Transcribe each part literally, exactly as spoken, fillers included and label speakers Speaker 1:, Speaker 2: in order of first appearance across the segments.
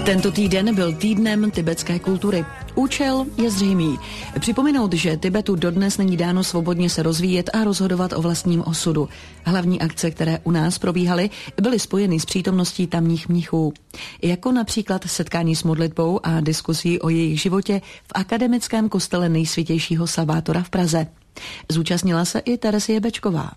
Speaker 1: Tento týden byl týdnem tibetské kultury. Účel je zřejmý. Připomenout, že Tibetu dodnes není dáno svobodně se rozvíjet a rozhodovat o vlastním osudu. Hlavní akce, které u nás probíhaly, byly spojeny s přítomností tamních mnichů. Jako například setkání s modlitbou a diskusí o jejich životě v akademickém kostele Nejsvětějšího Salvátora v Praze. Zúčastnila se i Terezie Bečková.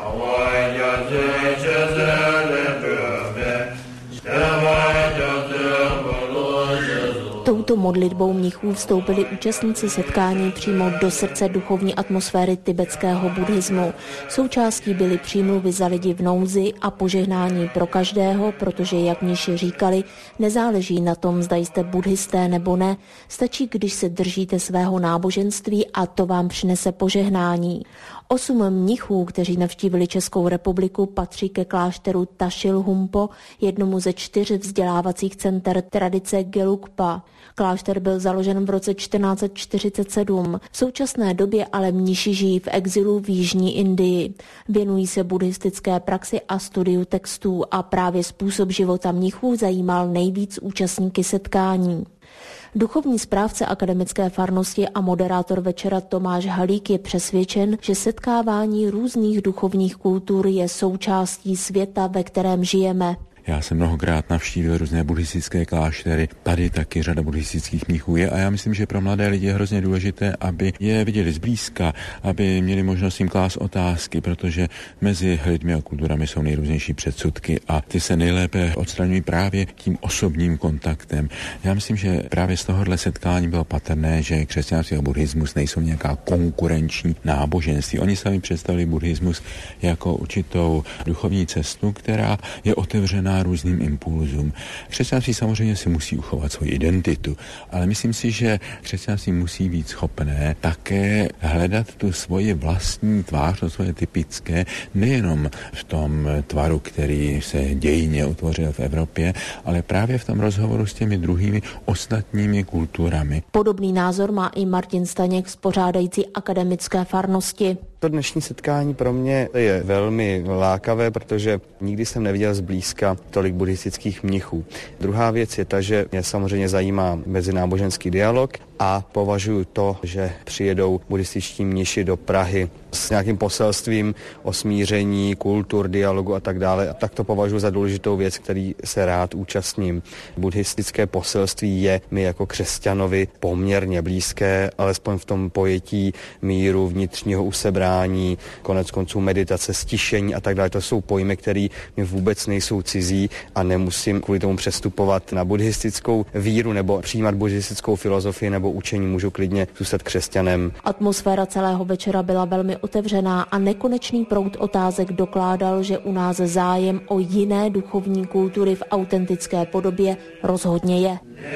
Speaker 2: Touto modlitbou mnichů vstoupili účastníci setkání přímo do srdce duchovní atmosféry tibetského buddhismu. Součástí byly přímluvy za lidi v nouzi a požehnání pro každého, protože, jak mniši říkali, nezáleží na tom, zda jste buddhisté nebo ne, stačí, když se držíte svého náboženství a to vám přinese požehnání. Osm mnichů, kteří navštívili Českou republiku, patří ke klášteru Tašilhumpo, jednomu ze čtyř vzdělávacích center tradice Gelugpa. Klášter byl založen v roce čtrnáct set čtyřicet sedm. V současné době ale mniši žijí v exilu v jižní Indii. Věnují se buddhistické praxi a studiu textů a právě způsob života mnichů zajímal nejvíc účastníky setkání. Duchovní správce akademické farnosti a moderátor večera Tomáš Halík je přesvědčen, že setkávání různých duchovních kultur je součástí světa, ve kterém žijeme.
Speaker 3: Já jsem mnohokrát navštívil různé buddhistické kláštery, tady taky řada buddhistických mnichů je a já myslím, že pro mladé lidi je hrozně důležité, aby je viděli zblízka, aby měli možnost jim klást otázky, protože mezi lidmi a kulturami jsou nejrůznější předsudky a ty se nejlépe odstraňují právě tím osobním kontaktem. Já myslím, že právě z tohohle setkání bylo patrné, že křesťanství a buddhismus nejsou nějaká konkurenční náboženství. Oni sami představili buddhismus jako určitou duchovní cestu, která je otevřená různým impulzům. Křesťanství samozřejmě si musí uchovat svoji identitu, ale myslím si, že křesťanství musí být schopné také hledat tu svoji vlastní tvář, to svoje typické, nejenom v tom tvaru, který se dějinně utvořil v Evropě, ale právě v tom rozhovoru s těmi druhými ostatními kulturami.
Speaker 2: Podobný názor má i Martin Staněk, spořádající akademické farnosti.
Speaker 4: To dnešní setkání pro mě je velmi lákavé, protože nikdy jsem neviděl zblízka tolik buddhistických mnichů. Druhá věc je ta, že mě samozřejmě zajímá mezináboženský dialog a považuji to, že přijedou buddhističtí mniši do Prahy s nějakým poselstvím o smíření, kultur, dialogu a tak dále. A tak to považuji za důležitou věc, který se rád účastním. Buddhistické poselství je mi jako křesťanovi poměrně blízké, alespoň v tom pojetí míru, vnitřního usebrání, konec konců meditace, stišení a tak dále. To jsou pojmy, které mi vůbec nejsou cizí a nemusím kvůli tomu přestupovat na buddhistickou víru nebo přijímat buddhistickou filozofii nebo učení, můžu klidně zůstat křesťanem.
Speaker 2: Atmosféra celého večera byla velmi otevřená a nekonečný proud otázek dokládal, že u nás zájem o jiné duchovní kultury v autentické podobě rozhodně je.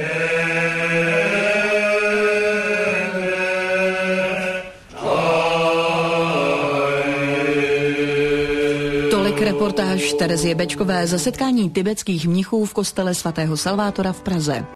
Speaker 1: Tolik reportáž Terezie Bečkové ze setkání tibetských mnichů v kostele svatého Salvátora v Praze.